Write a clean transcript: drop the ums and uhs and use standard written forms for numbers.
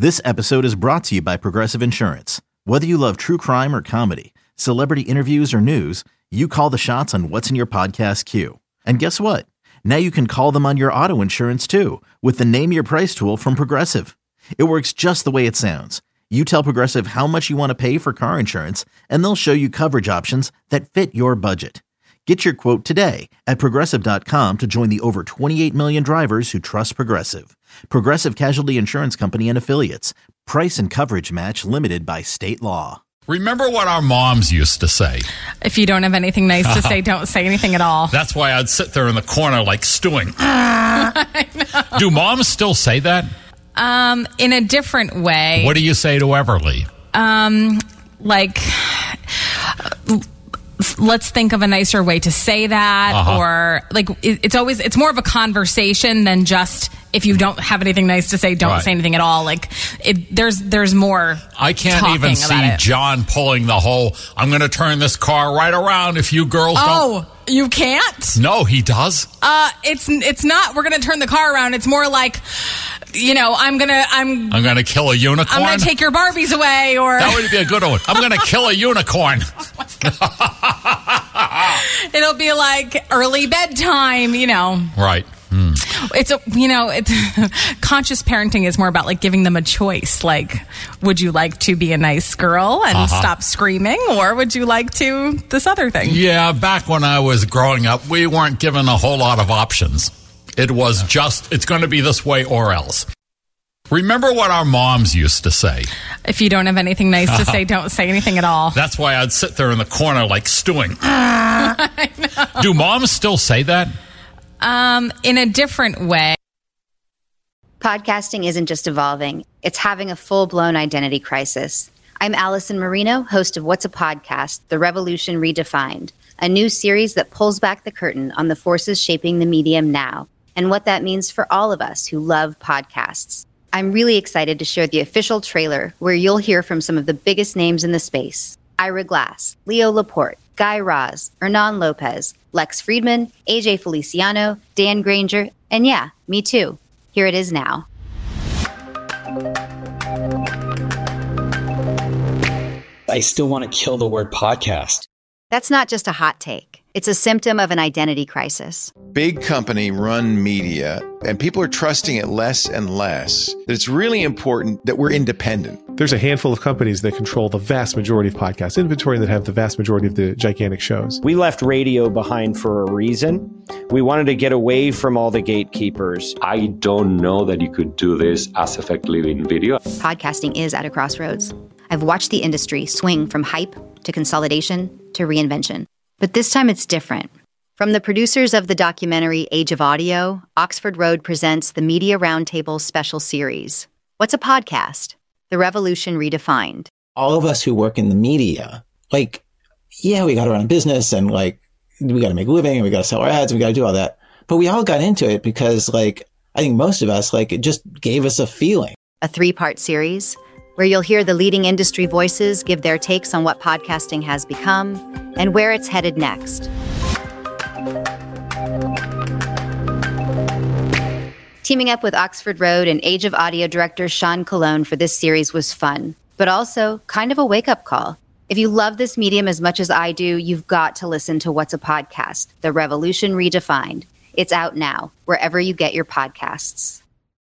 This episode is brought to you by Progressive Insurance. Whether you love true crime or comedy, celebrity interviews or news, you call the shots on what's in your podcast queue. And guess what? Now you can call them on your auto insurance too with the Name Your Price tool from Progressive. It works just the way it sounds. You tell Progressive how much you want to pay for car insurance, and they'll show you coverage options that fit your budget. Get your quote today at Progressive.com to join the over 28 million drivers who trust Progressive. Progressive Casualty Insurance Company and Affiliates. Price and coverage match limited by state law. Remember what our moms used to say? If you don't have anything nice to say, don't say anything at all. That's why I'd sit there in the corner like stewing. Do moms still say that? In a different way. What do you say to Everly? Let's think of a nicer way to say that, or it's more of a conversation than just if you don't have anything nice to say, don't say anything at all. There's more. I can't even see John pulling the whole, I'm going to turn this car right around if you girls don't. Oh, you can't? No, he does. It's not, we're going to turn the car around. It's more like, I'm gonna kill a unicorn. I'm gonna take your Barbies away, or that would be a good one. I'm gonna kill a unicorn. It'll be like early bedtime, Right. It's conscious parenting is more about like giving them a choice. Like, would you like to be a nice girl and stop screaming, or would you like to this other thing? Yeah, back when I was growing up, we weren't given a whole lot of options. It was just, it's going to be this way or else. Remember what our moms used to say? If you don't have anything nice to say, don't say anything at all. That's why I'd sit there in the corner like stewing. Do moms still say that? In a different way. Podcasting isn't just evolving. It's having a full-blown identity crisis. I'm Allison Marino, host of What's a Podcast? The Revolution Redefined, a new series that pulls back the curtain on the forces shaping the medium now, and what that means for all of us who love podcasts. I'm really excited to share the official trailer where you'll hear from some of the biggest names in the space. Ira Glass, Leo Laporte, Guy Raz, Hernan Lopez, Lex Friedman, AJ Feliciano, Dan Granger, and yeah, me too. Here it is now. I still want to kill the word podcast. That's not just a hot take. It's a symptom of an identity crisis. Big company run media, and people are trusting it less and less. It's really important that we're independent. There's a handful of companies that control the vast majority of podcast inventory that have the vast majority of the gigantic shows. We left radio behind for a reason. We wanted to get away from all the gatekeepers. I don't know that you could do this as effectively in video. Podcasting is at a crossroads. I've watched the industry swing from hype to consolidation to reinvention. But this time it's different. From the producers of the documentary Age of Audio, Oxford Road presents the Media Roundtable special series. What's a podcast? The Revolution Redefined. All of us who work in the media, we got to run a business and we got to make a living and we got to sell our ads and we got to do all that. But we all got into it because I think most of us, it just gave us a feeling. A 3-part series where you'll hear the leading industry voices give their takes on what podcasting has become and where it's headed next. Teaming up with Oxford Road and Age of Audio director Sean Colon for this series was fun, but also kind of a wake-up call. If you love this medium as much as I do, you've got to listen to What's a Podcast? The Revolution Redefined. It's out now, wherever you get your podcasts.